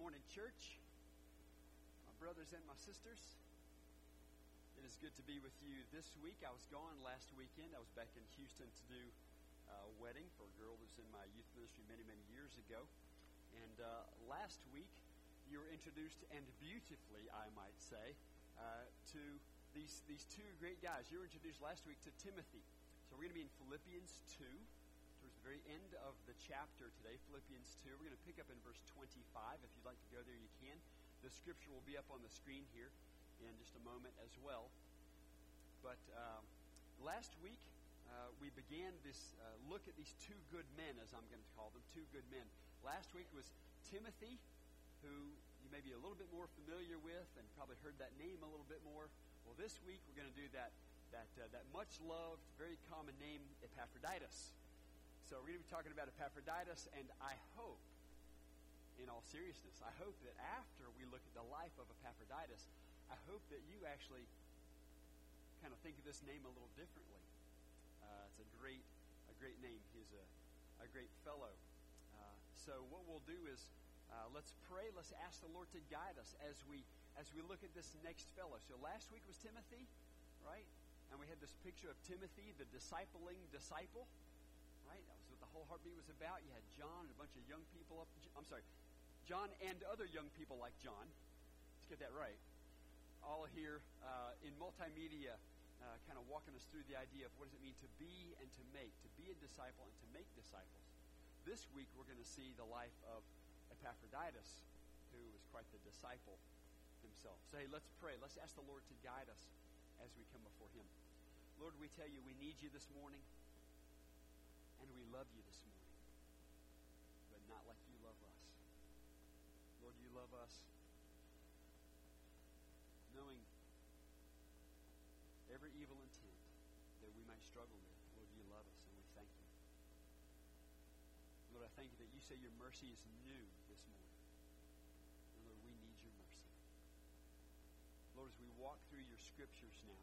morning, church, my brothers and my sisters. It is good to be with you this week. I was gone last weekend. I was back in Houston to do a wedding for a girl that was in my youth ministry many, many years ago. And last week, you were introduced, and beautifully, I might say, to these two great guys. You were introduced last week to Timothy. So we're going to be in Philippians 2. Towards the very end of the chapter today, Philippians 2. We're going to pick up in verse 25. If you'd like to go there, you can. The scripture will be up on the screen here in just a moment as well. But last week, we began this look at these two good men, as I'm going to call them, two good men. Last week was Timothy, who you may be a little bit more familiar with and probably heard that name a little bit more. Well, this week we're going to do that much-loved, very common name, Epaphroditus. So we're going to be talking about Epaphroditus, and I hope, in all seriousness, I hope that after we look at the life of Epaphroditus, I hope that you actually kind of think of this name a little differently. It's a great name. He's a great fellow. So what we'll do is let's pray. Let's ask the Lord to guide us as we look at this next fellow. So last week was Timothy, right? And we had this picture of Timothy, the discipling disciple, right? That was what the whole heartbeat was about. You had John and a bunch of young people John and other young people like John. Let's get that right. All here in multimedia, kind of walking us through the idea of what does it mean to be and to make, to be a disciple and to make disciples. This week we're going to see the life of Epaphroditus, who was quite the disciple himself. So hey, let's pray. Let's ask the Lord to guide us as we come before Him. Lord, we tell you we need you this morning, and we love you this morning, but not like you love us. Lord, you love us knowing every evil intent that we might struggle with. Lord, you love us, and we thank you. Lord, I thank you that you say your mercy is new this morning. And Lord, we need your mercy. Lord, as we walk through your scriptures now,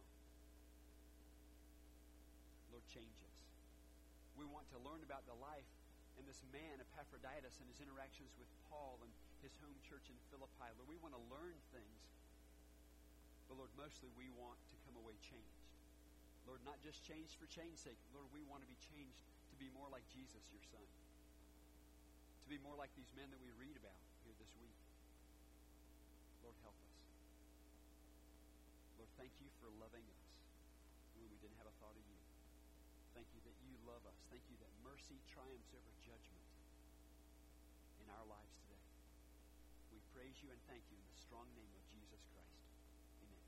Lord, change us. We want to learn about the life and this man, Epaphroditus, and his interactions with Paul and his home church in Philippi. Lord, we want to learn things. But Lord, mostly we want to come away changed. Lord, not just changed for change's sake. Lord, we want to be changed to be more like Jesus, your Son. To be more like these men that we read about here this week. Lord, help us. Lord, thank you for loving us when we didn't have a thought of you. Thank you that you love us. Thank you that mercy triumphs over judgment in our lives today. We praise you and thank you in the strong name of Jesus Christ. Amen.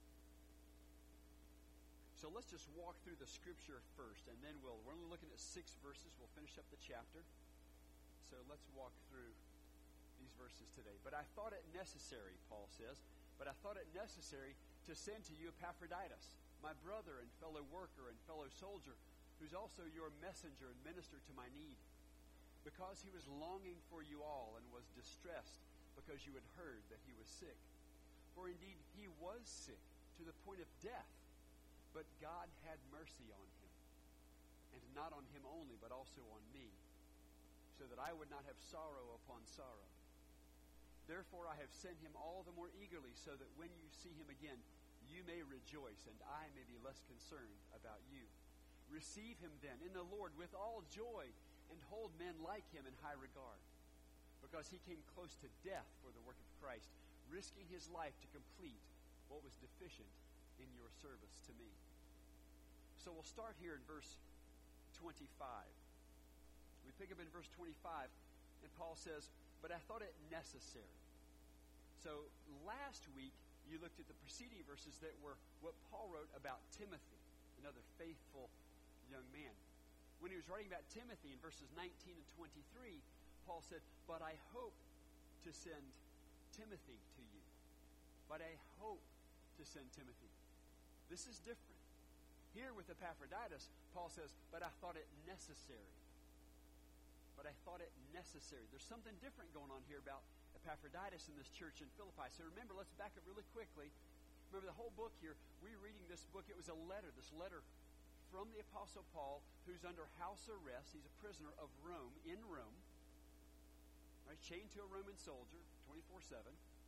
So let's just walk through the scripture first, and then we're only looking at 6 verses. We'll finish up the chapter. So let's walk through these verses today. But I thought it necessary, Paul says, but I thought it necessary to send to you Epaphroditus, my brother and fellow worker and fellow soldier, who's also your messenger and minister to my need, because he was longing for you all and was distressed because you had heard that he was sick. For indeed he was sick to the point of death, but God had mercy on him, and not on him only, but also on me, so that I would not have sorrow upon sorrow. Therefore I have sent him all the more eagerly, so that when you see him again, you may rejoice, and I may be less concerned about you. Receive him then in the Lord with all joy, and hold men like him in high regard, because he came close to death for the work of Christ, risking his life to complete what was deficient in your service to me. So we'll start here in verse 25. We pick up in verse 25, and Paul says, but I thought it necessary. So last week, you looked at the preceding verses that were what Paul wrote about Timothy, another faithful young man. When he was writing about Timothy in verses 19 and 23, Paul said, but I hope to send Timothy to you. But I hope to send Timothy. This is different. Here with Epaphroditus, Paul says, but I thought it necessary. But I thought it necessary. There's something different going on here about Epaphroditus in this church in Philippi. So remember, let's back up really quickly. Remember the whole book here. We're reading this book. It was a letter. This letter from the Apostle Paul, who's under house arrest. He's a prisoner of Rome, in Rome. Right? he's chained to a Roman soldier 24/7.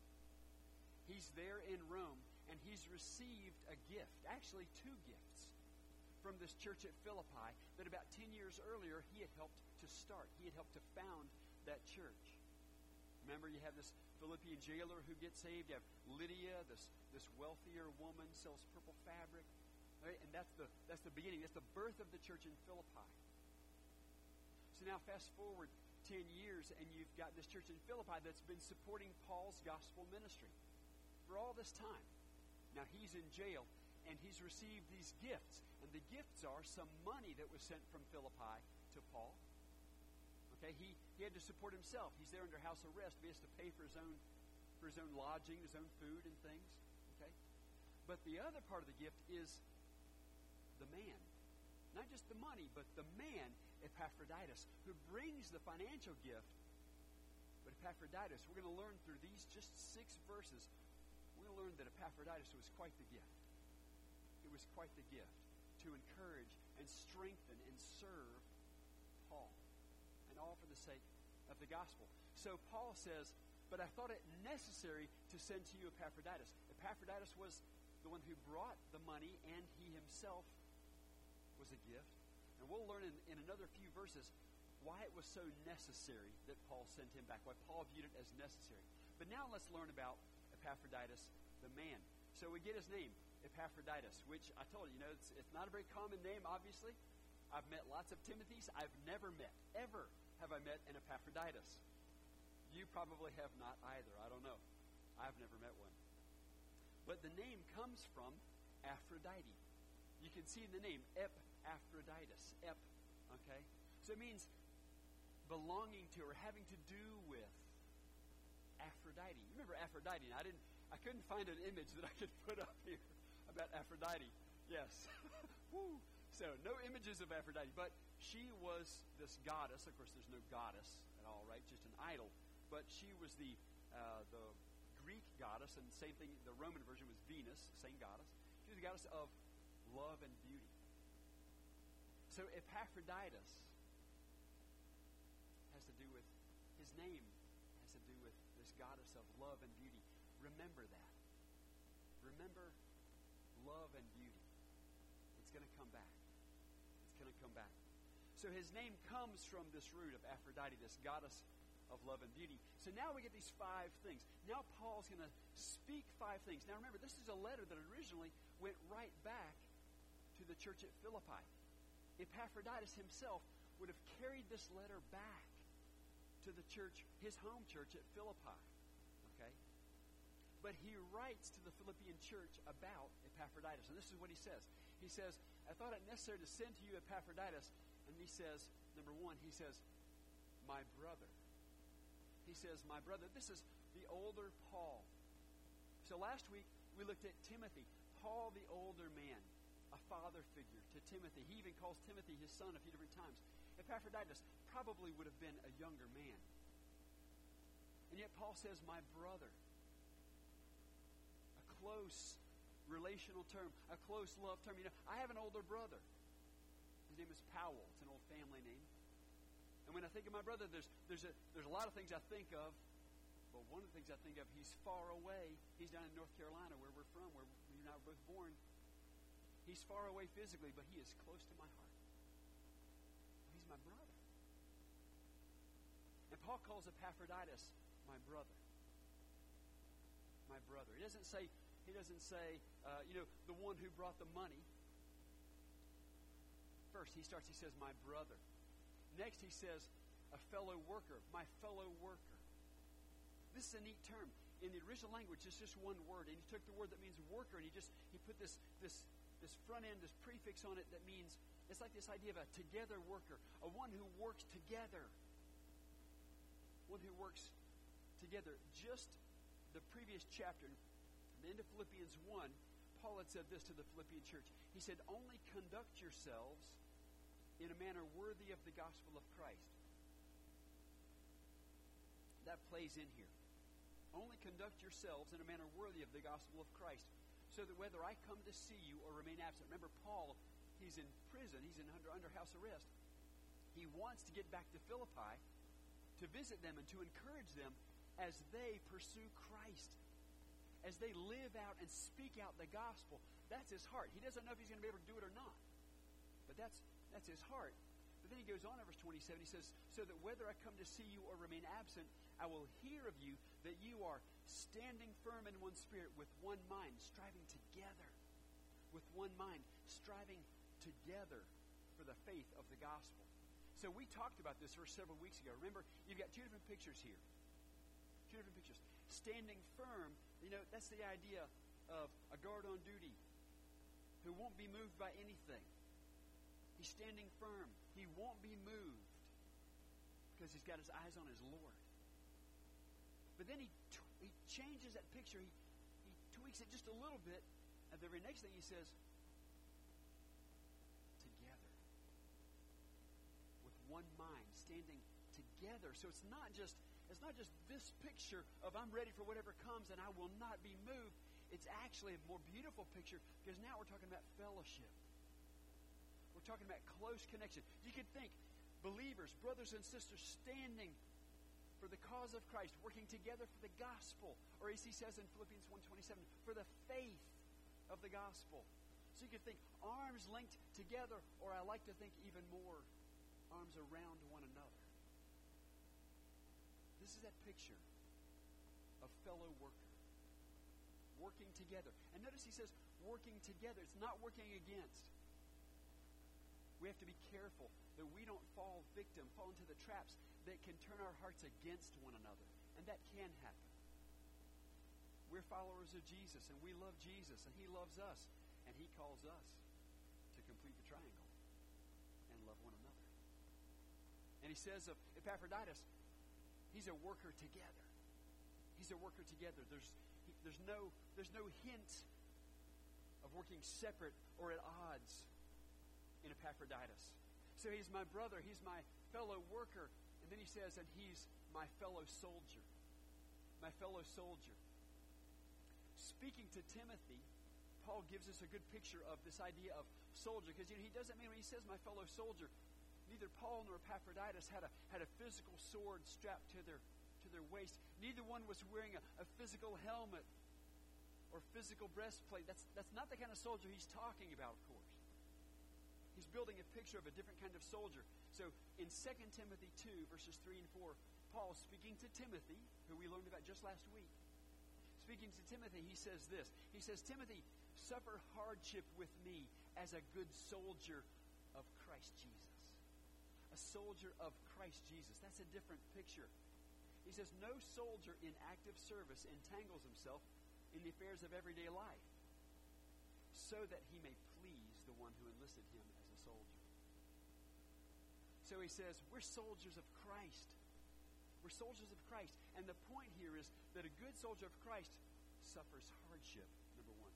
He's there in Rome, and he's received a gift, actually 2 gifts, from this church at Philippi that about 10 years earlier he had helped to start. He had helped to found that church. Remember, you have this Philippian jailer who gets saved. You have Lydia, this wealthier woman, sells purple fabric. Right? And that's the beginning. That's the birth of the church in Philippi. So now fast forward 10 years, and you've got this church in Philippi that's been supporting Paul's gospel ministry for all this time. Now he's in jail, and he's received these gifts. And the gifts are some money that was sent from Philippi to Paul. Okay, he had to support himself. He's there under house arrest. He has to pay for his own lodging, his own food and things. Okay, but the other part of the gift is the man. Not just the money, but the man, Epaphroditus, who brings the financial gift. But Epaphroditus, we're going to learn through these just 6 verses, we're going to learn that Epaphroditus was quite the gift. It was quite the gift to encourage and strengthen and serve Paul. And all for the sake of the gospel. So Paul says, but I thought it necessary to send to you Epaphroditus. Epaphroditus was the one who brought the money, and he himself was a gift. And we'll learn in another few verses why it was so necessary that Paul sent him back, why Paul viewed it as necessary. But now let's learn about Epaphroditus, the man. So we get his name, Epaphroditus, which I told you, it's not a very common name, obviously. I've met lots of Timothys. I've never met, ever have I met an Epaphroditus. You probably have not either. I don't know. I've never met one. But the name comes from Aphrodite. You can see in the name, Epaphroditus. Okay? So it means belonging to or having to do with Aphrodite. You remember Aphrodite? I couldn't find an image that I could put up here about Aphrodite. Yes. Woo! So no images of Aphrodite, but she was this goddess. Of course, there's no goddess at all, right? Just an idol. But she was the Greek goddess, and same thing, the Roman version was Venus, same goddess. She was the goddess of love and beauty. So Epaphroditus has to do with, his name has to do with this goddess of love and beauty. Remember that. Remember love and beauty. It's going to come back. It's going to come back. So his name comes from this root of Aphrodite, this goddess of love and beauty. So now we get these 5 things. Now Paul's going to speak 5 things. Now remember, this is a letter that originally went right back to the church at Philippi. Epaphroditus himself would have carried this letter back to the church, his home church at Philippi. Okay? But he writes to the Philippian church about Epaphroditus. And this is what he says. He says, I thought it necessary to send to you Epaphroditus. And he says, number 1, he says, my brother. He says, my brother. This is the older Paul. So last week, we looked at Timothy. Paul, the older man, a father figure to Timothy. He even calls Timothy his son a few different times. Epaphroditus probably would have been a younger man. And yet Paul says, my brother. A close relational term, a close love term. I have an older brother. His name is Powell. It's an old family name. And when I think of my brother, there's a lot of things I think of. But one of the things I think of, he's far away. He's down in North Carolina, where we're from, where you and I were both born. He's far away physically, but he is close to my heart. He's my brother. And Paul calls Epaphroditus my brother. My brother. He doesn't say, the one who brought the money. First, he says, my brother. Next, he says, a fellow worker, my fellow worker. This is a neat term. In the original language, it's just one word, and he took the word that means worker, and he put this front end, this prefix on it that means, it's like this idea of a together worker, a one who works together. One who works together. Just the previous chapter, the end of Philippians 1, Paul had said this to the Philippian church. He said, only conduct yourselves in a manner worthy of the gospel of Christ. That plays in here. Only conduct yourselves in a manner worthy of the gospel of Christ, so that whether I come to see you or remain absent. Remember, Paul, he's in prison. He's under house arrest. He wants to get back to Philippi to visit them and to encourage them as they pursue Christ, as they live out and speak out the gospel. That's his heart. He doesn't know if he's going to be able to do it or not, but that's his heart. But then he goes on in verse 27. He says, so that whether I come to see you or remain absent, I will hear of you that you are standing firm in one spirit, with one mind, striving together. With one mind, striving together for the faith of the gospel. So we talked about this verse several weeks ago. Remember, you've got two different pictures here. Two different pictures. Standing firm, that's the idea of a guard on duty who won't be moved by anything. He's standing firm. He won't be moved because he's got his eyes on his Lord. But then he changes that picture. He tweaks it just a little bit. And the very next thing he says, together. With one mind, standing together. So it's not just this picture of I'm ready for whatever comes and I will not be moved. It's actually a more beautiful picture because now we're talking about fellowship. We're talking about close connection. You could think believers, brothers and sisters, standing for the cause of Christ, working together for the gospel, or as he says in Philippians 1:27, for the faith of the gospel. So you could think arms linked together, or I like to think even more, arms around one another. This is that picture of fellow worker, working together. And notice he says working together. It's not working against. We have to be careful that we don't fall into the traps that can turn our hearts against one another. And that can happen. We're followers of Jesus, and we love Jesus, and he loves us. And he calls us to complete the triangle and love one another. And he says of Epaphroditus, he's a worker together. He's a worker together. There's no hint of working separate or at odds in Epaphroditus. So he's my brother, he's my fellow worker, and then he says, and he's my fellow soldier. My fellow soldier. Speaking to Timothy, Paul gives us a good picture of this idea of soldier, because he doesn't mean when he says my fellow soldier, neither Paul nor Epaphroditus had a physical sword strapped to their waist. Neither one was wearing a physical helmet or physical breastplate. That's not the kind of soldier he's talking about, of course. He's building a picture of a different kind of soldier. So in 2 Timothy 2, verses 3 and 4, Paul, speaking to Timothy, who we learned about just last week, speaking to Timothy, he says this. He says, Timothy, suffer hardship with me as a good soldier of Christ Jesus. A soldier of Christ Jesus. That's a different picture. He says, no soldier in active service entangles himself in the affairs of everyday life, so that he may please the one who enlisted him as a soldier. So he says, we're soldiers of Christ. We're soldiers of Christ. And the point here is that a good soldier of Christ suffers hardship, number one.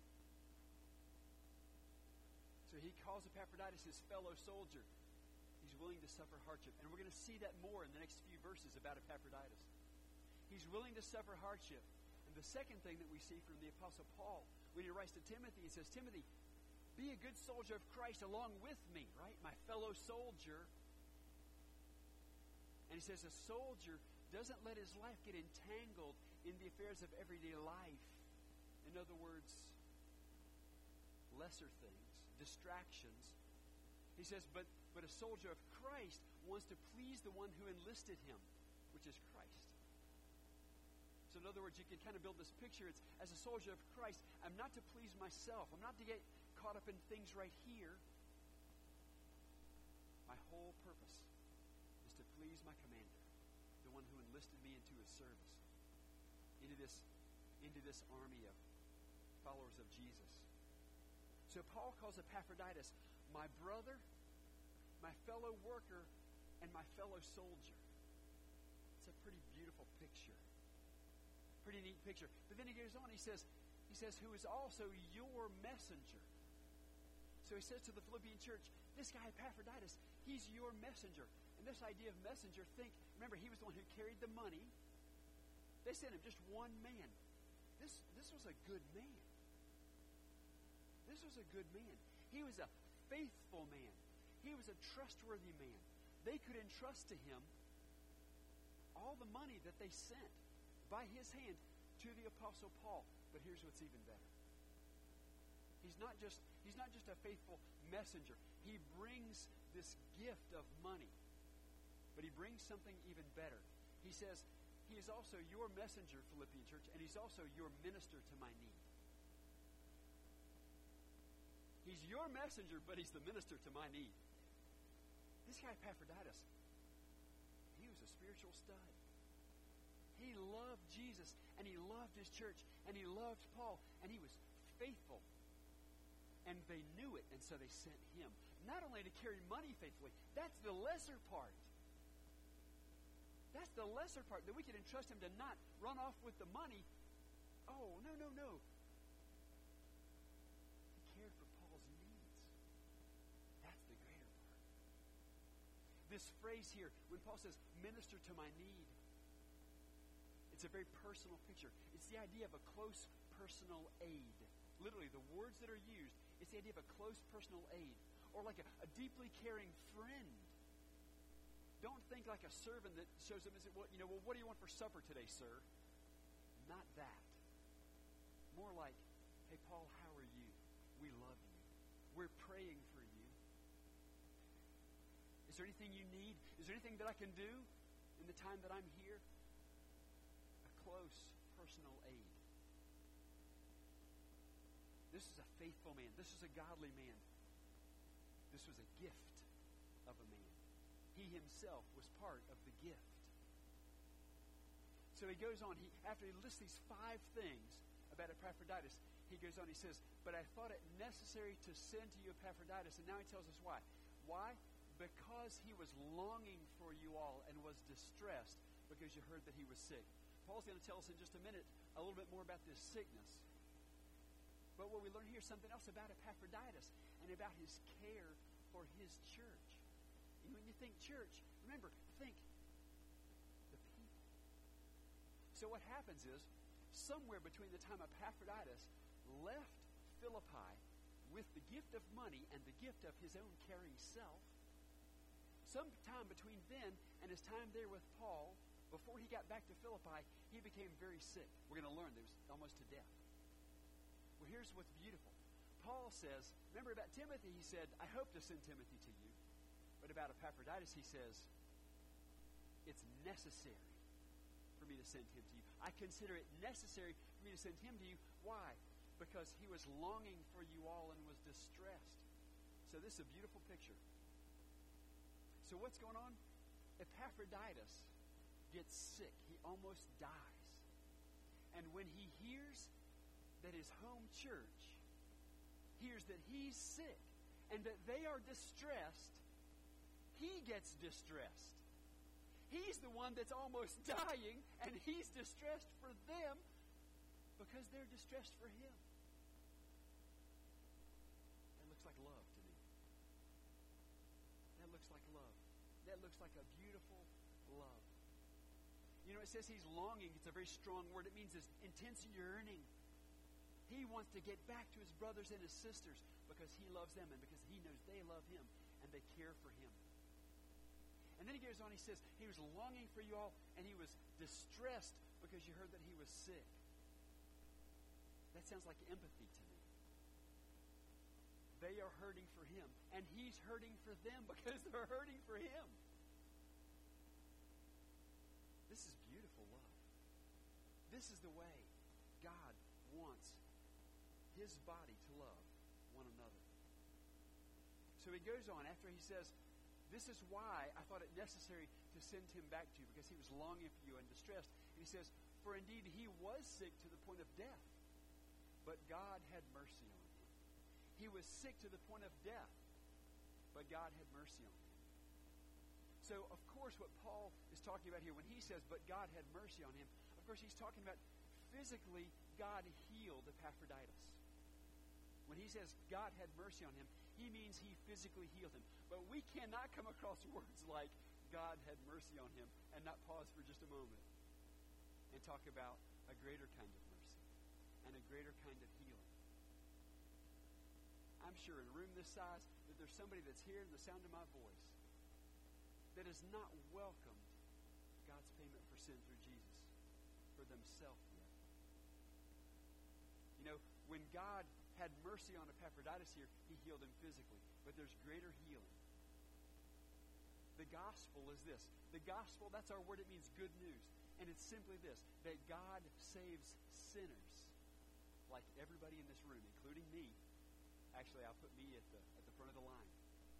So he calls Epaphroditus his fellow soldier. He's willing to suffer hardship. And we're going to see that more in the next few verses about Epaphroditus. He's willing to suffer hardship. And the second thing that we see from the Apostle Paul, when he writes to Timothy, he says, Timothy, be a good soldier of Christ along with me, right? My fellow soldier. And he says a soldier doesn't let his life get entangled in the affairs of everyday life. In other words, lesser things, distractions. He says, but a soldier of Christ wants to please the one who enlisted him, which is Christ. So in other words, you can kind of build this picture. It's, as a soldier of Christ, I'm not to please myself. I'm not to get caught up in things right here. My whole purpose is to please my commander, the one who enlisted me into his service, into this army of followers of Jesus. So Paul calls Epaphroditus my brother, my fellow worker, and my fellow soldier. It's a pretty beautiful picture. Pretty neat picture. But then he goes on, he says, who is also your messenger. So he says to the Philippian church, this guy Epaphroditus, he's your messenger. And this idea of messenger, remember, he was the one who carried the money. They sent him just one man. This was a good man. This was a good man. He was a faithful man. He was a trustworthy man. They could entrust to him all the money that they sent by his hand to the Apostle Paul. But here's what's even better. He's not just a faithful messenger. He brings this gift of money. But he brings something even better. He says, he is also your messenger, Philippian church, and he's also your minister to my need. He's your messenger, but he's the minister to my need. This guy, Epaphroditus, he was a spiritual stud. He loved Jesus, and he loved his church, and he loved Paul, and he was faithful. And they knew it, and so they sent him. Not only to carry money faithfully, that's the lesser part. That's the lesser part, that we can entrust him to not run off with the money. Oh, no. He cared for Paul's needs. That's the greater part. This phrase here, when Paul says, minister to my need, it's a very personal picture. It's the idea of a close personal aid. Literally, the words that are used, it's the idea of a close personal aid. Or like a deeply caring friend. Don't think like a servant that shows up and says, well, what do you want for supper today, sir? Not that. More like, hey, Paul, how are you? We love you. We're praying for you. Is there anything you need? Is there anything that I can do in the time that I'm here? A close personal aid. This is a faithful man. This is a godly man. This was a gift of a man. He himself was part of the gift. So he goes on. After he lists these 5 things about Epaphroditus, he goes on. He says, but I thought it necessary to send to you Epaphroditus. And now he tells us why. Why? Because he was longing for you all and was distressed because you heard that he was sick. Paul's going to tell us in just a minute a little bit more about this sickness. But what we learn here is something else about Epaphroditus and about his care for his church. When you think church, remember, think the people. So what happens is, somewhere between the time Epaphroditus left Philippi with the gift of money and the gift of his own caring self, sometime between then and his time there with Paul, before he got back to Philippi, he became very sick. We're going to learn that he was almost to death. Well, here's what's beautiful. Paul says, remember about Timothy, he said, I hope to send Timothy to you. But about Epaphroditus, he says, it's necessary for me to send him to you. I consider it necessary for me to send him to you. Why? Because he was longing for you all and was distressed. So this is a beautiful picture. So what's going on? Epaphroditus gets sick. He almost dies. And when he hears that his home church hears that he's sick and that they are distressed, he gets distressed. He's the one that's almost dying, and he's distressed for them because they're distressed for him. That looks like love to me. That looks like love. That looks like a beautiful love. It says he's longing. It's a very strong word. It means this intense yearning. He wants to get back to his brothers and his sisters because he loves them and because he knows they love him and they care for him. And then he goes on, he says, he was longing for you all, and he was distressed because you heard that he was sick. That sounds like empathy to me. They are hurting for him, and he's hurting for them because they're hurting for him. This is beautiful love. This is the way God wants his body to love one another. So he goes on after he says, this is why I thought it necessary to send him back to you, because he was longing for you and distressed. And he says, for indeed he was sick to the point of death, but God had mercy on him. He was sick to the point of death, but God had mercy on him. So, of course, what Paul is talking about here, when he says, but God had mercy on him, of course, he's talking about physically God healed Epaphroditus. When he says God had mercy on him, he means he physically healed him. But we cannot come across words like God had mercy on him and not pause for just a moment and talk about a greater kind of mercy and a greater kind of healing. I'm sure in a room this size that there's somebody that's hearing the sound of my voice that has not welcomed God's God's payment for sin through Jesus for themselves yet. You know, when God had mercy on Epaphroditus here, he healed him physically. But there's greater healing. The gospel is this. The gospel, that's our word. It means good news. And it's simply this, that God saves sinners like everybody in this room, including me. Actually, I'll put me at the front of the line.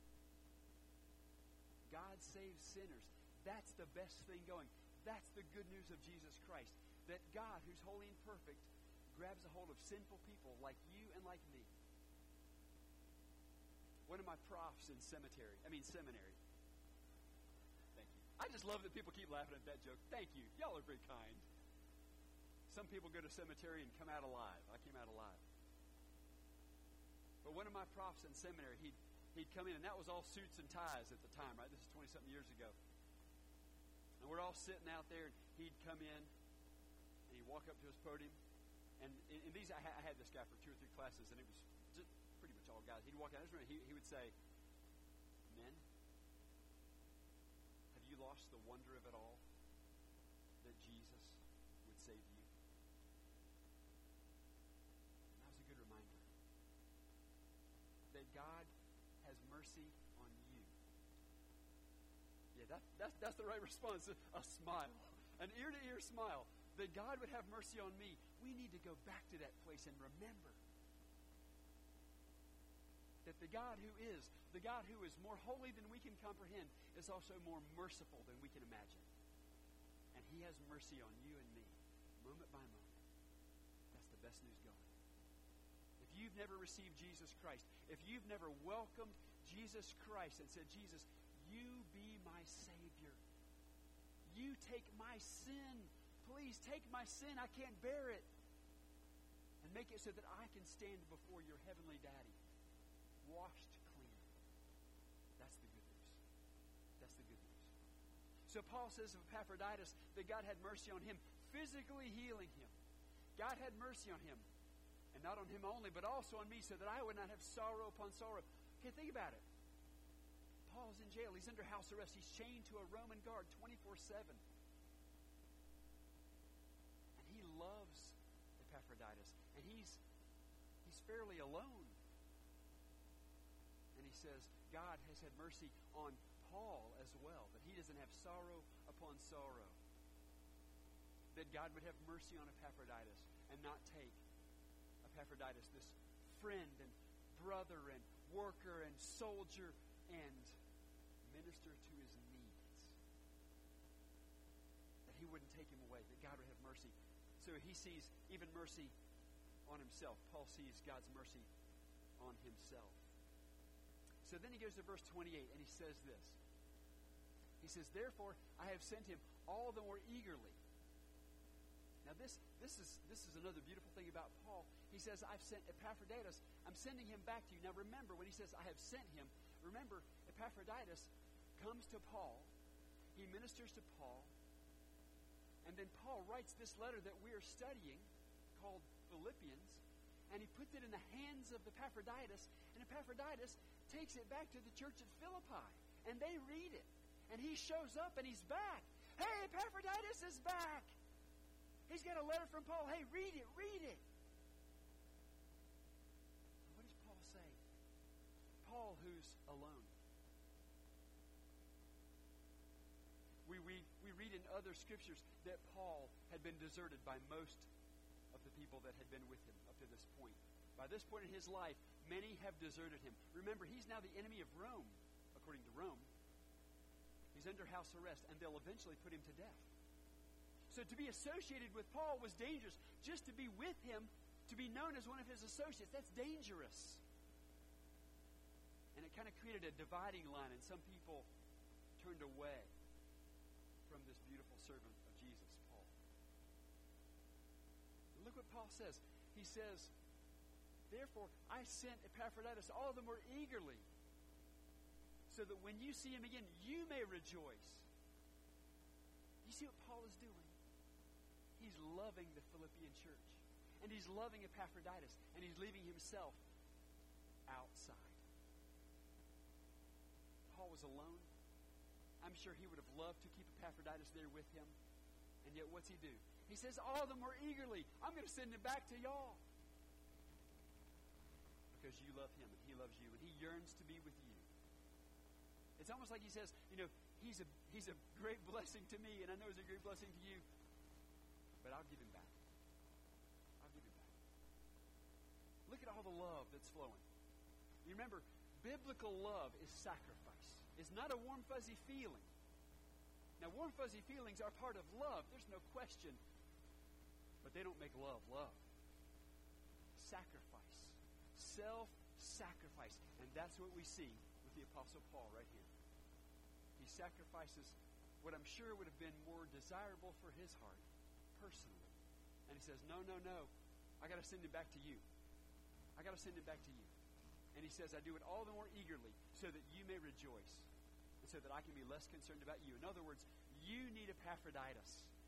God saves sinners. That's the best thing going. That's the good news of Jesus Christ. That God, who's holy and perfect, grabs a hold of sinful people like you and like me. One of my profs in seminary. Thank you. I just love that people keep laughing at that joke. Thank you. Y'all are very kind. Some people go to cemetery and come out alive. I came out alive. But one of my profs in seminary, he'd come in, and that was all suits and ties at the time, right? This is 20-something years ago. And we're all sitting out there, and he'd come in, and he'd walk up to his podium. And in these, I had this guy for 2 or 3 classes, and it was just pretty much all guys. He'd walk out, he would say, "Men, have you lost the wonder of it all? That Jesus would save you?" And that was a good reminder. That God has mercy on you. Yeah, that's the right response. A smile. An ear-to-ear smile. That God would have mercy on me. We need to go back to that place and remember that the God who is more holy than we can comprehend, is also more merciful than we can imagine. And he has mercy on you and me, moment by moment. That's the best news going. If you've never received Jesus Christ, if you've never welcomed Jesus Christ and said, "Jesus, you be my Savior. You take my sin. Please take my sin. I can't bear it. And make it so that I can stand before your heavenly daddy, washed clean." That's the good news. That's the good news. So Paul says of Epaphroditus that God had mercy on him, physically healing him. God had mercy on him. And not on him only, but also on me, so that I would not have sorrow upon sorrow. Okay, think about it. Paul's in jail. He's under house arrest. He's chained to a Roman guard 24/7. And he loves Epaphroditus. And he's fairly alone. And he says, God has had mercy on Paul as well, that he doesn't have sorrow upon sorrow. That God would have mercy on Epaphroditus and not take Epaphroditus, this friend and brother and worker and soldier, and minister to his needs. That he wouldn't take him away, that God would have mercy. So he sees even mercy on himself. Paul sees God's mercy on himself. So then he goes to verse 28 and he says this. He says, "Therefore I have sent him all the more eagerly." Now this is another beautiful thing about Paul. He says, "I've sent Epaphroditus. I'm sending him back to you." Now remember, when he says, "I have sent him," remember, Epaphroditus comes to Paul. He ministers to Paul. And then Paul writes this letter that we are studying called Philippians. And he puts it in the hands of Epaphroditus. And Epaphroditus takes it back to the church at Philippi. And they read it. And he shows up and he's back. "Hey, Epaphroditus is back. He's got a letter from Paul. Hey, read it, read it." And what does Paul say? Paul, who's alone. We read in other scriptures that Paul had been deserted by most of the people that had been with him up to this point. By this point in his life, many have deserted him. Remember, he's now the enemy of Rome, according to Rome. He's under house arrest, and they'll eventually put him to death. So to be associated with Paul was dangerous. Just to be with him, to be known as one of his associates, that's dangerous. And it kind of created a dividing line, and some people turned away from this beautiful servant of Jesus, Paul. And look what Paul says. He says, "Therefore, I sent Epaphroditus all the more eagerly, so that when you see him again, you may rejoice." You see what Paul is doing? He's loving the Philippian church. And he's loving Epaphroditus. And he's leaving himself outside. Paul was alone, I'm sure he would have loved to keep Epaphroditus there with him. And yet what's he do? He says, all the more eagerly, I'm going to send him back to y'all. Because you love him and he loves you and he yearns to be with you. It's almost like he says, he's a great blessing to me and I know he's a great blessing to you. But I'll give him back. I'll give him back. Look at all the love that's flowing. You remember, biblical love is sacrifice. It's not a warm, fuzzy feeling. Now, warm, fuzzy feelings are part of love. There's no question. But they don't make love love. Sacrifice. Self-sacrifice. And that's what we see with the Apostle Paul right here. He sacrifices what I'm sure would have been more desirable for his heart, personally. And he says, no. I got to send him back to you. I got to send him back to you. And he says, I do it all the more eagerly so that you may rejoice and so that I can be less concerned about you. In other words, you need Epaphroditus.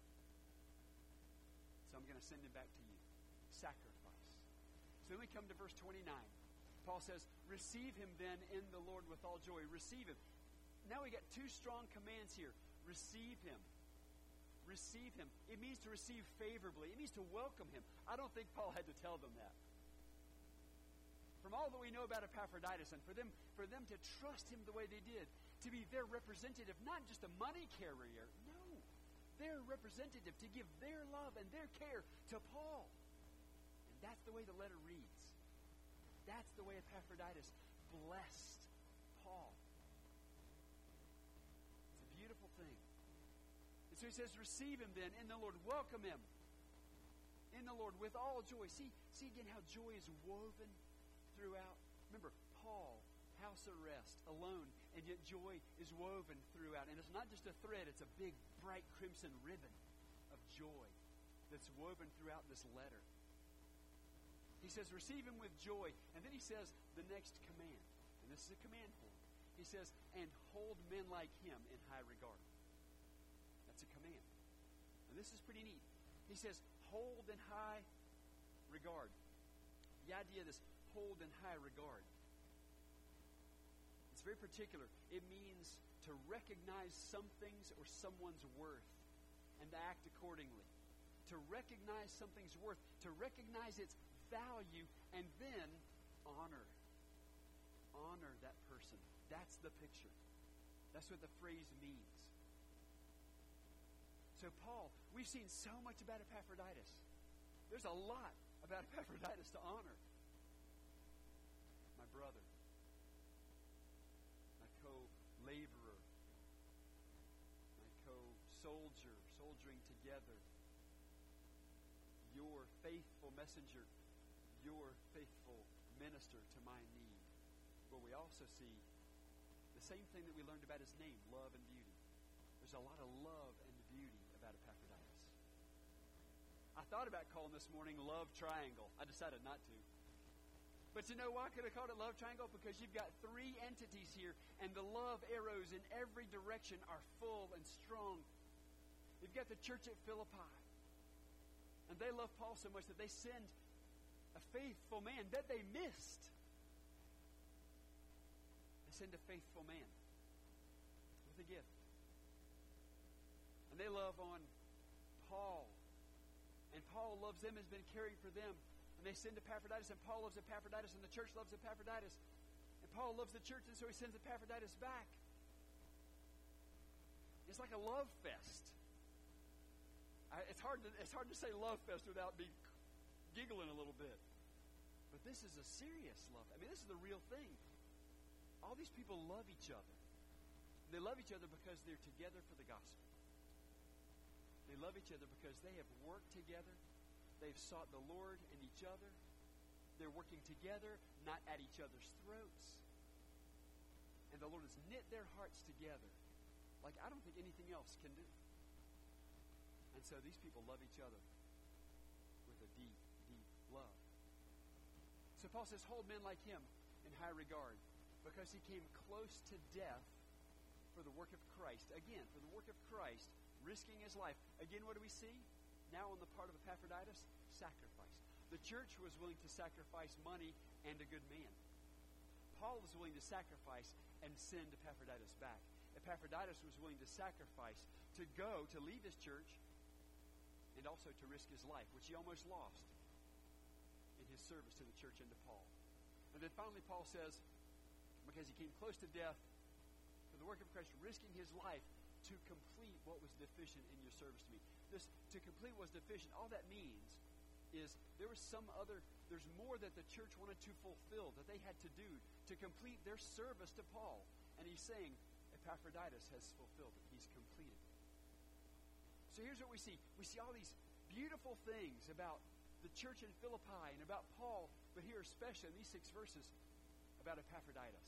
So I'm going to send him back to you. Sacrifice. So then we come to verse 29. Paul says, receive him then in the Lord with all joy. Receive him. Now we got two strong commands here. Receive him. Receive him. It means to receive favorably. It means to welcome him. I don't think Paul had to tell them that. From all that we know about Epaphroditus and for them to trust him the way they did, to be their representative, not just a money carrier, no, their representative, to give their love and their care to Paul. And that's the way the letter reads. That's the way Epaphroditus blessed Paul. It's a beautiful thing. And so he says, receive him then in the Lord. Welcome him in the Lord with all joy. See again how joy is woven throughout. Remember, Paul, house arrest, alone, and yet joy is woven throughout. And it's not just a thread, it's a big, bright crimson ribbon of joy that's woven throughout this letter. He says, receive him with joy. And then he says the next command. And this is a command form. He says, and hold men like him in high regard. That's a command. And this is pretty neat. He says, hold in high regard. The idea of this hold in high regard. It's very particular. It means to recognize something's or someone's worth and to act accordingly. To recognize something's worth, to recognize its value, and then honor. Honor that person. That's the picture. That's what the phrase means. So Paul, we've seen so much about Epaphroditus. There's a lot about Epaphroditus to honor. My brother, my co-laborer, my co-soldier, soldiering together, your faithful messenger, your faithful minister to my need. But we also see the same thing that we learned about his name, love and beauty. There's a lot of love and beauty about Epaphroditus. I thought about calling this morning Love Triangle. I decided not to. But you know why I could have called it Love Triangle? Because you've got three entities here, and the love arrows in every direction are full and strong. You've got the church at Philippi. And they love Paul so much that they send a faithful man that they missed. They send a faithful man with a gift. And they love on Paul. And Paul loves them, has been caring for them. And they send Epaphroditus, and Paul loves Epaphroditus, and the church loves Epaphroditus. And Paul loves the church, and so he sends Epaphroditus back. It's like a love fest. It's hard to say love fest without me giggling a little bit. But this is a serious love. I mean, this is the real thing. All these people love each other. They love each other because they're together for the gospel. They love each other because they have worked together. They've sought the Lord and each other. They're working together, not at each other's throats. And the Lord has knit their hearts together like I don't think anything else can do. And so these people love each other with a deep, deep love. So Paul says, hold men like him in high regard because he came close to death for the work of Christ. Again, for the work of Christ, risking his life. Again, what do we see? Now on the part of Epaphroditus, sacrifice. The church was willing to sacrifice money and a good man. Paul was willing to sacrifice and send Epaphroditus back. Epaphroditus was willing to sacrifice, to go, to leave his church, and also to risk his life, which he almost lost in his service to the church and to Paul. And then finally Paul says, because he came close to death for the work of Christ, risking his life to complete what was deficient in your service to me. This, to complete what was deficient, all that means is there's more that the church wanted to fulfill, that they had to do to complete their service to Paul. And he's saying, Epaphroditus has fulfilled it. He's completed it. So here's what we see. We see all these beautiful things about the church in Philippi and about Paul, but here especially in these 6 verses, about Epaphroditus.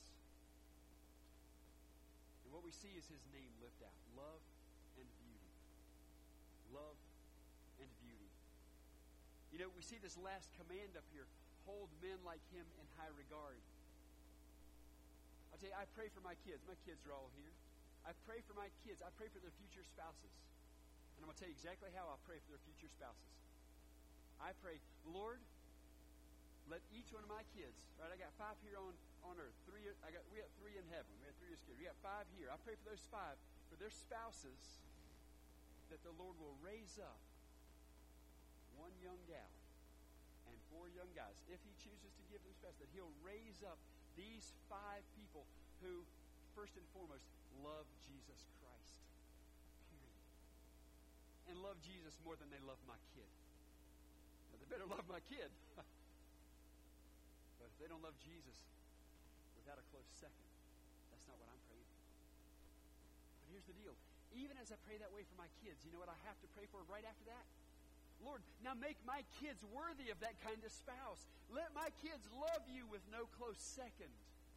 And what we see is his name lived out. Love and beauty. Love and beauty. You know, we see this last command up here. Hold men like him in high regard. I'll tell you, I pray for my kids. My kids are all here. I pray for my kids. I pray for their future spouses. And I'm going to tell you exactly how I pray for their future spouses. I pray, Lord, let each one of my kids, right? I got 5 here on earth. We got 3 in heaven. We got 3 as kids. We got 5 here. I pray for those 5, for their spouses, that the Lord will raise up 1 young gal and 4 young guys, if he chooses to give them spouses, that he'll raise up these 5 people who, first and foremost, love Jesus Christ. Period. And love Jesus more than they love my kid. Now, they better love my kid. But if they don't love Jesus without a close second, that's not what I'm praying for. But here's the deal. Even as I pray that way for my kids, you know what I have to pray for right after that? Lord, now make my kids worthy of that kind of spouse. Let my kids love you with no close second.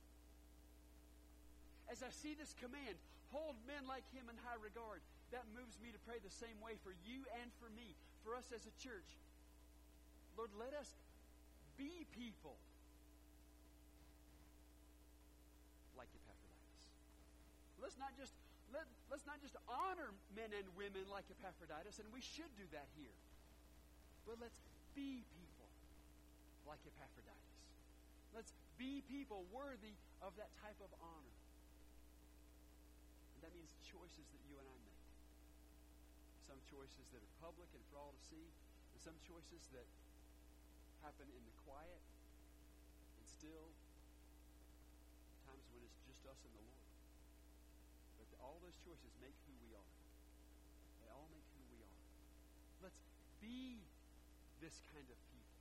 As I see this command, hold men like him in high regard, that moves me to pray the same way for you and for me, for us as a church. Lord, let us be people like Epaphroditus. Let's not just honor men and women like Epaphroditus, and we should do that here. But let's be people like Epaphroditus. Let's be people worthy of that type of honor. And that means choices that you and I make. Some choices that are public and for all to see, and some choices that happen in the quiet and still, times when it's just us and the Lord. But all those choices make who we are. They all make who we are. Let's be this kind of people.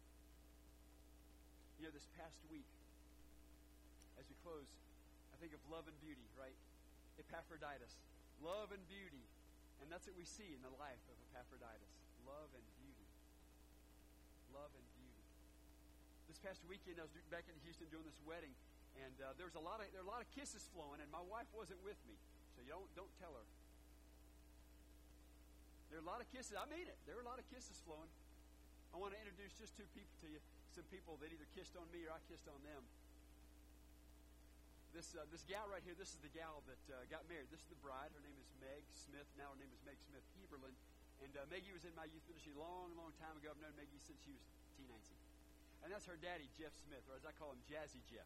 You know, this past week, as we close, I think of love and beauty, right? Epaphroditus. Love and beauty. And that's what we see in the life of Epaphroditus. Love and beauty. Love and beauty. This past weekend, I was back in Houston doing this wedding, and there were a lot of kisses flowing, and my wife wasn't with me, so you don't tell her. There are a lot of kisses. I mean it. There were a lot of kisses flowing. I want to introduce just 2 people to you. Some people that either kissed on me or I kissed on them. This gal right here, this is the gal that got married. This is the bride. Her name is Meg Smith. Now her name is Meg Smith Heberlin. And Maggie was in my youth ministry long, long time ago. I've known Maggie since she was teenager. And that's her daddy, Jeff Smith, or as I call him, Jazzy Jeff.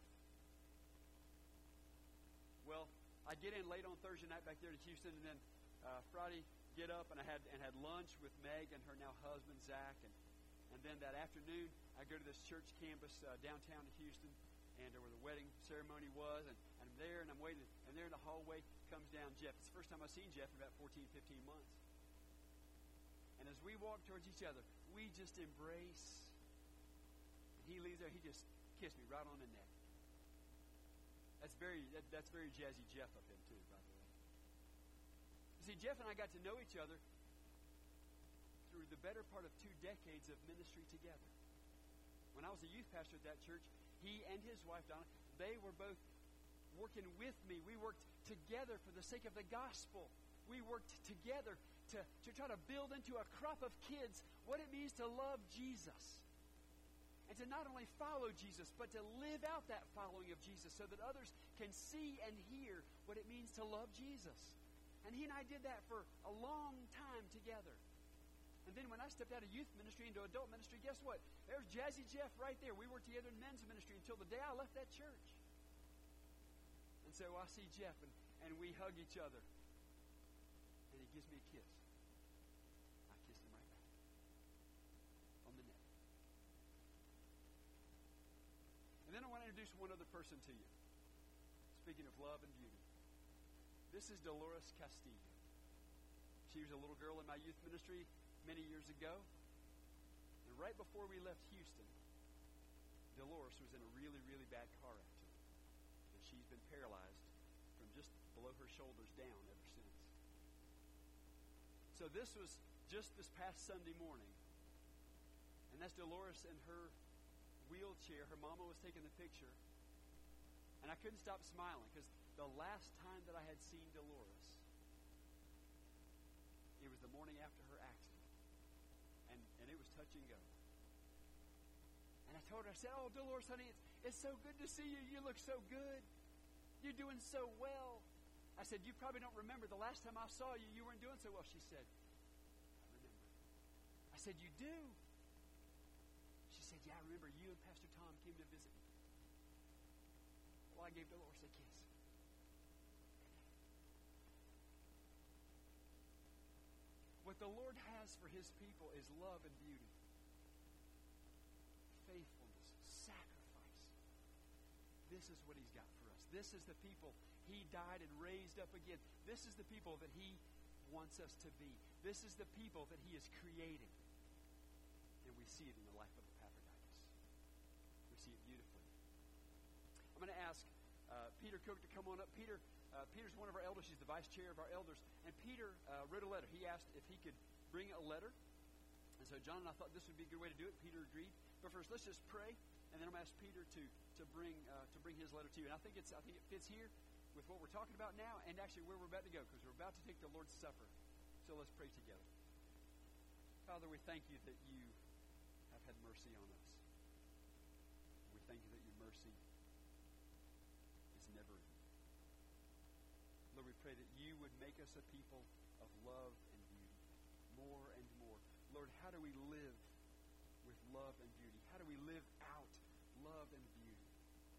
Well, I get in late on Thursday night back there to Houston, and then Friday get up and I had lunch with Meg and her now husband, Zach. And then that afternoon, I go to this church campus downtown in Houston, and where the wedding ceremony was, and I'm there, and I'm waiting, and there in the hallway comes down Jeff. It's the first time I've seen Jeff in about 14, 15 months. And as we walk towards each other, we just embrace. And he leaves there, he just kissed me right on the neck. That's very Jazzy Jeff of him, too, by the way. You see, Jeff and I got to know each other through the better part of 2 decades of ministry together. When I was a youth pastor at that church, he and his wife, Donna, they were both working with me. We worked together for the sake of the gospel. We worked together to try to build into a crop of kids what it means to love Jesus. And to not only follow Jesus, but to live out that following of Jesus so that others can see and hear what it means to love Jesus. And he and I did that for a long time together. And then when I stepped out of youth ministry into adult ministry, guess what? There's Jazzy Jeff right there. We worked together in men's ministry until the day I left that church. And so I see Jeff, and and we hug each other. And he gives me a kiss. I kiss him right back on the neck. And then I want to introduce one other person to you. Speaking of love and beauty. This is Dolores Castillo. She was a little girl in my youth ministry many years ago. And right before we left Houston, Dolores was in a really, really bad car accident. And she's been paralyzed from just below her shoulders down ever since. So this was just this past Sunday morning. And that's Dolores in her wheelchair. Her mama was taking the picture. And I couldn't stop smiling because the last time that I had seen Dolores, it was the morning after her accident. And it was touch and go. And I told her, I said, "Oh, Dolores, honey, it's so good to see you. You look so good. You're doing so well." I said, "You probably don't remember. The last time I saw you, you weren't doing so well." She said, "I remember." I said, "You do?" She said, "Yeah, I remember you and Pastor Tom came to visit me." Well, I gave Dolores a kiss. What the Lord has for his people is love and beauty, faithfulness, sacrifice. This is what he's got for us. This is the people he died and raised up again. This is the people that he wants us to be. This is the people that he has created. And we see it in the life of Epaphroditus. We see it beautifully. I'm going to ask Peter Cook to come on up. Peter's one of our elders. He's the vice chair of our elders. And Peter wrote a letter. He asked if he could bring a letter. And so John and I thought this would be a good way to do it. Peter agreed. But first, let's just pray, and then I'm going to ask Peter to bring his letter to you. And I think it fits here with what we're talking about now, and actually where we're about to go, because we're about to take the Lord's Supper. So let's pray together. Father, we thank you that you have had mercy on us. We thank you that your mercy is never ending. Lord, we pray that you would make us a people of love and beauty, more and more. Lord, how do we live with love and beauty? How do we live out love and beauty?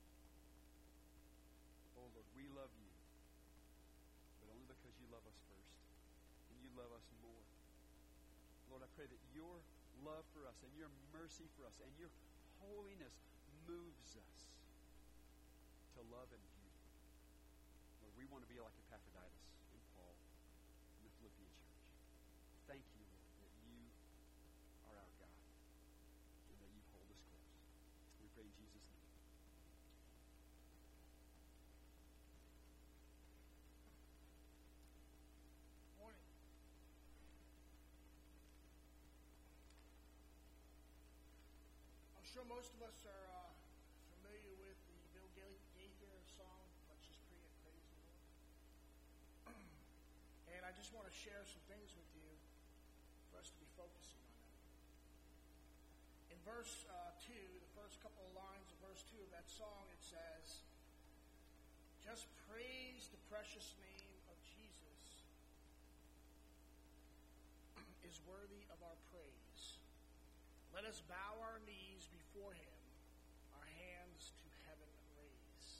Oh, Lord, we love you, but only because you love us first, and you love us more. Lord, I pray that your love for us and your mercy for us and your holiness moves us to love and beauty. Lord, we want to be like Epaphroditus and Paul in the Philippian church. Thank you, Lord, that you are our God and that you hold us close. We pray in Jesus' name. Morning. I'm sure most of us are familiar with the Bill Gaither song, "Let's Just Pray and Praise the Lord." And I just want to share some things with you for us to be focusing on them. In verse 2, the first couple of lines of verse 2 of that song, it says, "Just praise the precious name of Jesus is worthy of our praise. Let us bow our knees before him, our hands to heaven raise."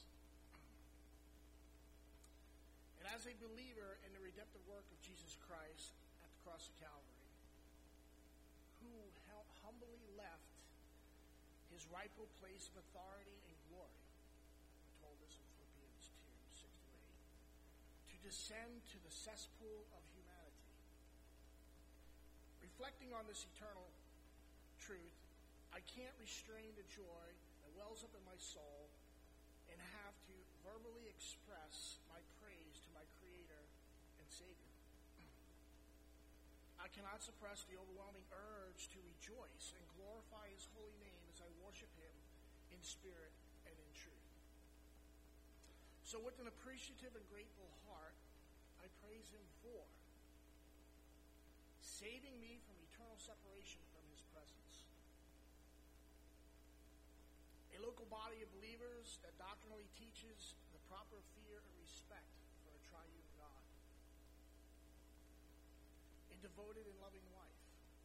And as a believer in the redemptive work of Jesus Christ at the cross of Calvary, who humbly left his rightful place of authority and glory, we're told this in Philippians 2:6-8, to descend to the cesspool of humanity. Reflecting on this eternal truth, I can't restrain the joy that wells up in my soul and have to verbally express my praise to my Creator and Savior. I cannot suppress the overwhelming urge to rejoice and glorify his holy name as I worship him in spirit and in truth. So with an appreciative and grateful heart, I praise him for saving me from eternal separation from his presence. A local body of believers that doctrinally teaches the proper fear and respect for a triune God. A devoted and loving wife.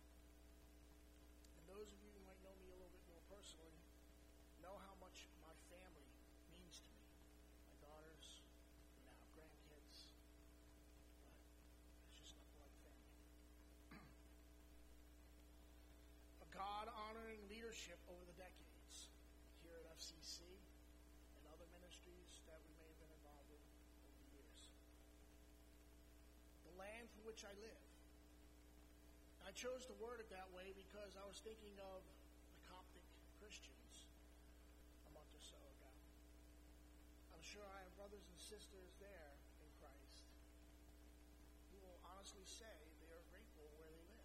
And those of you who might know me a little bit more personally know how much my family means to me. My daughters, now grandkids. FCC and other ministries that we may have been involved in over the years. The land for which I live. I chose to word it that way because I was thinking of the Coptic Christians a month or so ago. I'm sure I have brothers and sisters there in Christ who will honestly say they are grateful where they live.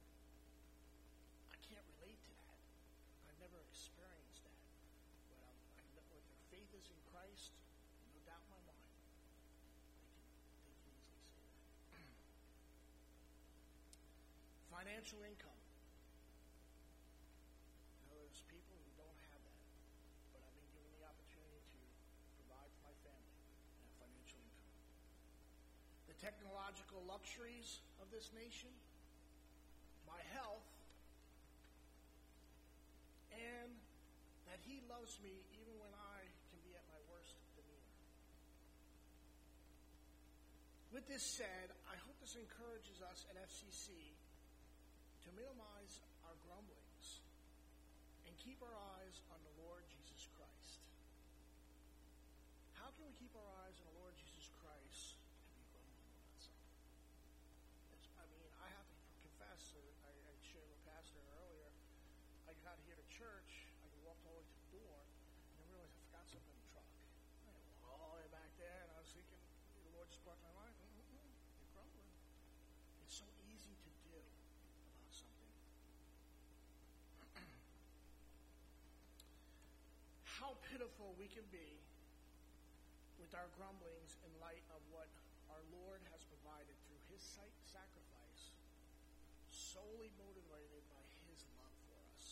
I can't relate to that. I've never experienced that. But if their faith is in Christ, no doubt in my mind, they can easily say that. Financial income. Now, there's people who don't have that, but I've been given the opportunity to provide for my family and have financial income. The technological luxuries of this nation, my health, and that He loves me even when I can be at my worst demeanor. With this said, I hope this encourages us at FCC to minimize our grumblings and keep our eyes on the Lord Jesus Christ. How can we keep our eyes on the Lord Jesus Christ and be grumbling about something? I have to confess, I shared with Pastor earlier, I got here to church, I walked all the way to the door, and I realized I forgot something in the truck. I walked all the way back there, and I was thinking, the Lord just brought to my mind, you're grumbling. It's so easy to do about something. How pitiful we can be with our grumblings in light of what our Lord has provided through His sacrifice, solely motivated by His love for us.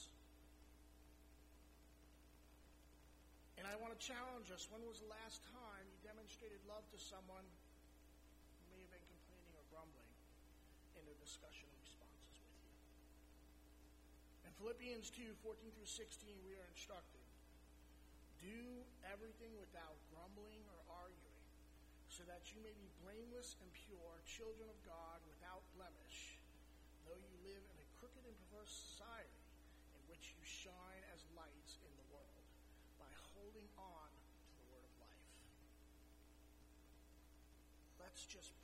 And I want to challenge us, when was the last time you demonstrated love to someone who may have been complaining or grumbling in a discussion or responses with you? In Philippians 2:14 through 16, we are instructed, do everything without grumbling or arguing, so that you may be blameless and pure, children of God without blemish, though you live in a crooked and perverse society, in which you shine as lights in the world, by holding on to the word of life. Let's just